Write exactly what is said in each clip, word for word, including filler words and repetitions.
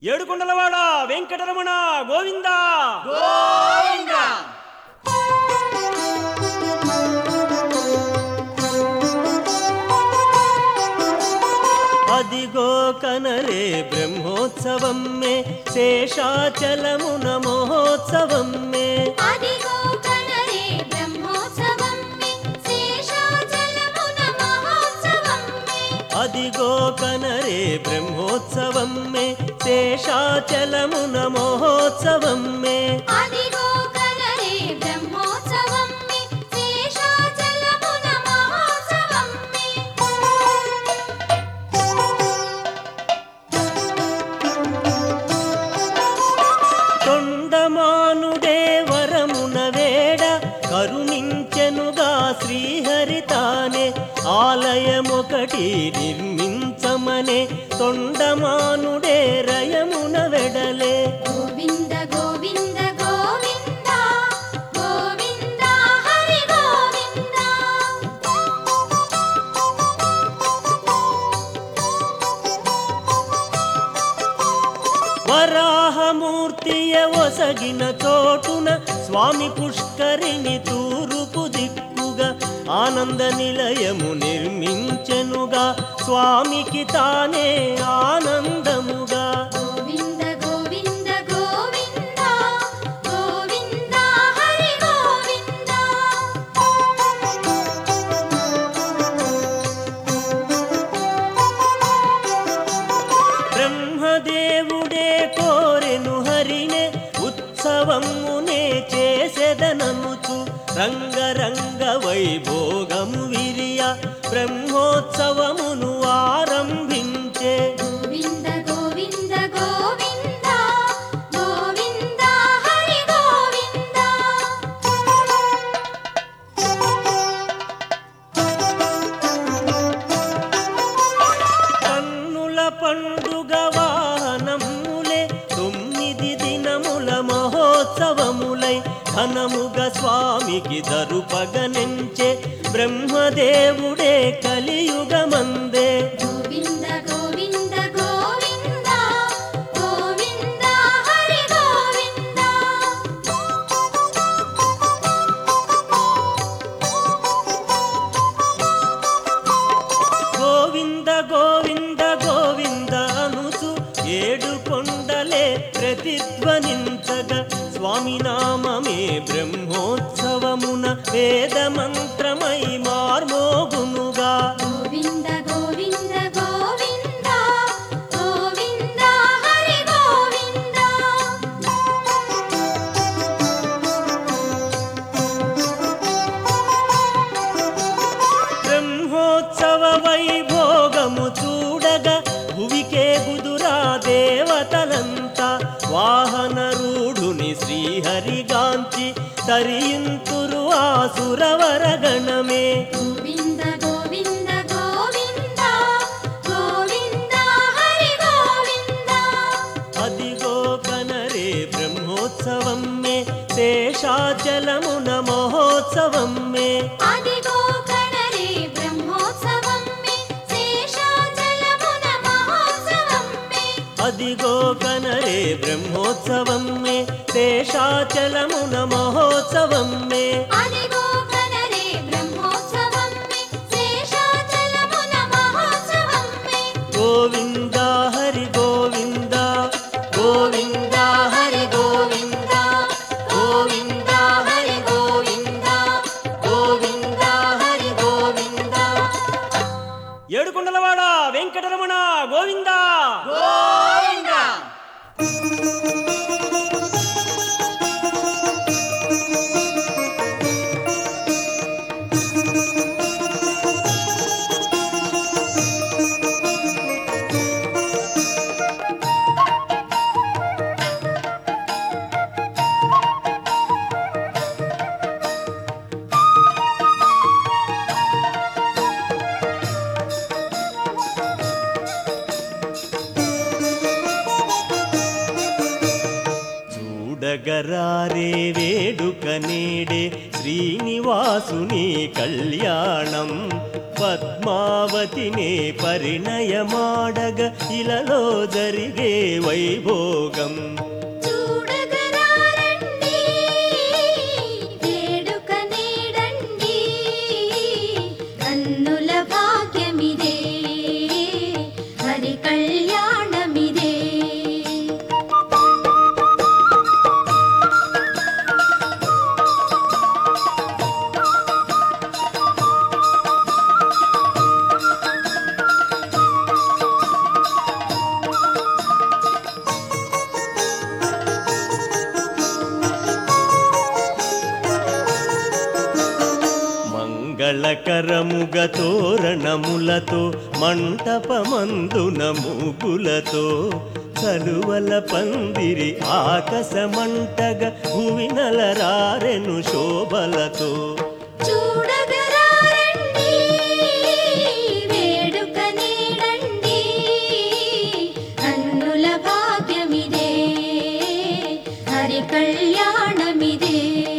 ఏడుకొండలవాడ వెంకటరమణ గోవింద గోవింద. అదిగో కనరే బ్రహ్మోత్సవం మే శేషాచలమున మహోత్సవం మే అదిగో కనరే బ్రహ్మోత్సవం మే శేషాచలమున మహోత్సవం మే అదిగో కనరే బ్రహ్మోత్సవం మే శేషాచలమున మహోత్సవం మే అదిగో కనరే బ్రహ్మోత్సవం మే శేషాచలమున మహోత్సవం మే తొండమానుడే వరమున వేడ కరుణించెనుగా శ్రీహరితానే ఆలయమొకటి నిర్మించమనే తొండమానుడే రయమున వెడలే గోవింద గోవింద గోవింద గోవింద హరి గోవింద వరాహమూర్తియ ఒసగిన చోటున స్వామి పుష్కరిణి తూరుపు దిక్కుగా ఆనంద నిలయము నిర్మించెనుగా స్వామికి తానే ఆనందముగా గోవింద గోవింద గోవింద గోవింద హరి గోవింద బ్రహ్మదేవుడే కోరెను హరినే ఉత్సవమునే చేసెదననుచు రంగరంగ వైభోగము విరియ బ్రహ్మోత్సవమును ఆరంభించే గోవింద గోవింద గోవింద గోవింద హరి గోవింద కన్నుల పండుగ వాహనములే తొమ్మిది దినముల మహోత్సవములై ఘనముగ స్వామికి దరుపగనెంచే బ్రహ్మదేవుడే కలియుగమందే గోవింద గోవింద గోవింద గోవింద హరి గోవింద గోవింద గోవింద గోవింద అనుచు ఏడు కొండలే ప్రతిధ్వనించగా స్వామి నామమే బ్రహ్మోత్సవమున వేద మంత్రమై మార్మోగునుగా గోవింద గోవింద గోవింద గోవింద హరి గోవింద బ్రహ్మోత్సవ వైభోగము చూడగా భువికే గుదురా దేవతలంతా వాహన రూఢుని శ్రీహరిగాంచి తరియింతురు ఆసురవరగణమే గోవింద గోవింద గోవింద గోవింద హరి గోవింద అదిగో కనరే బ్రహ్మోత్సవం మే శేషాచలమున మహోత్సవం మే అదిగో కనరే బ్రహ్మోత్సవం మే శేషాచలమున మహోత్సవం మే అదిగో కనరే బ్రహ్మోత్సవం మే శేషాచలమున మహోత్సవం మే అదిగో కనరే బ్రహ్మోత్సవం మే శేషాచలమున మహోత్సవం మే గోవింద హరి గోవింద గోవింద హరి గోవింద గోవింద హరి గోవింద గోవింద హరి గోవింద ఏడుకొండలవాడ వెంకటరమణ గోవింద గోవింద చూడగరారే వేడుక నేడే శ్రీనివాసుని కళ్యాణం పద్మావతినే పరిణయమాడగ ఇలలో జరిగే వైభోగం. చూడగరారండి వేడుక నేడండి కన్నుల భాగ్యమిదే హరి కళ్యాణమిదే. మంగళకరముగ తోరణములతో మంటపమందున మూగులతో చలువల పందిరి ఆకాశమంటగ భువినల రారెను శోభలతో. చూడగరారండి వేడుక నేడండి కన్నుల భాగ్యమిదే హరి కళ్యాణమిదే.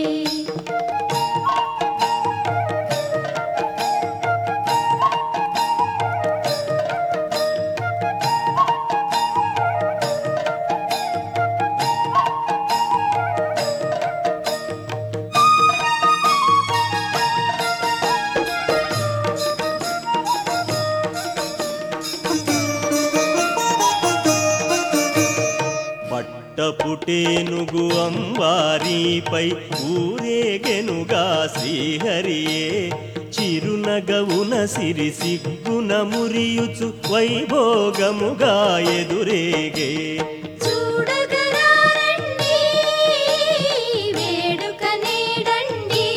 పట్టపుటేనుగు అంబారీపై ఊరేగెనుగా శ్రీహరియే చిరునగవున సిరి సిగ్గున మురియుచు వైభోగముగా ఎదురేగే. చూడగరారండి వేడుక నేడండి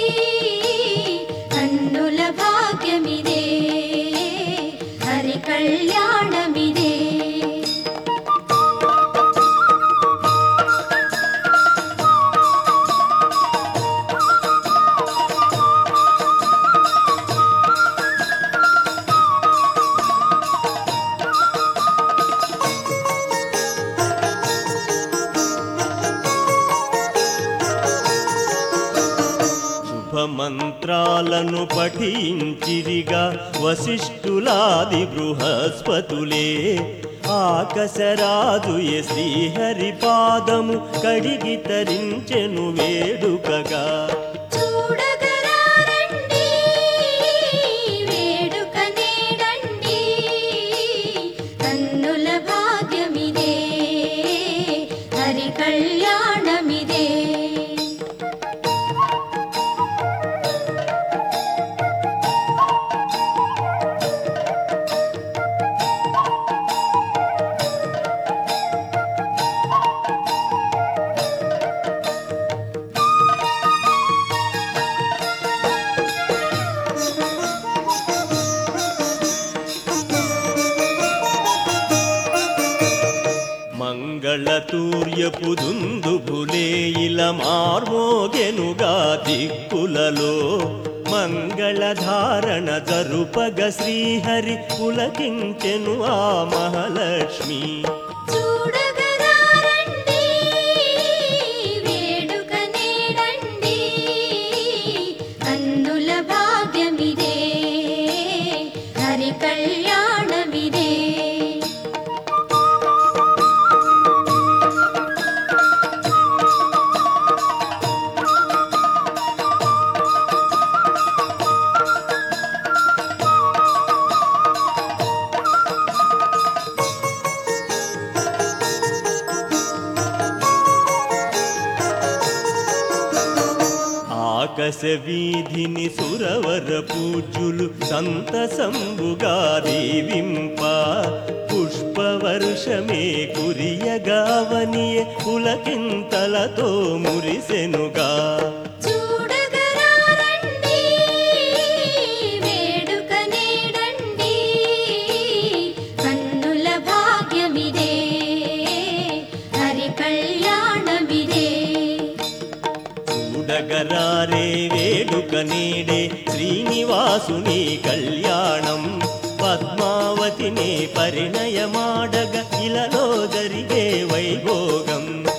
కన్నుల భాగ్యమిదే హరి కళ్యాణమిదే. మంత్రాలను పఠించిరిగా వశిష్ఠులాది బృహస్పతులే ఆకాశరాజు ఎ శ్రీహరి పాదము కడిగి తరించెను వేడుకగా. చూడగరారండి వేడుక నేడండి కన్నుల భాగ్యమిదే హరి కళ్యాణమిదే. మంగళతూర్యపు దుందుభులే ఇలా మార్మోగెనుగా దిక్కులలో మంగళధారణ జరుపగ శ్రీహరి పులకించెను ఆ మహాలక్ష్మి. చూడగరారండి వేడుక నేడండి కన్నుల భాగ్యమిదే హరి కళ్యాణమిదే. ఆకాశ వీధిని సురవర పూజ్యులు సంతసంబుగా దీవింప పుష్పవర్షమే కురియగావనియే పులకింతలతో మురిసెనుగా. చూడగరారండి వేడుక నేడండి కన్నుల భాగ్యమిదే హరి కళ్యాణమిదే. చూడగరారే వేడుక నేడే శ్రీనివాసుని కళ్యాణం పద్మావతిని పరిణయమాడగ ఇలలో జరిగే వైభోగం.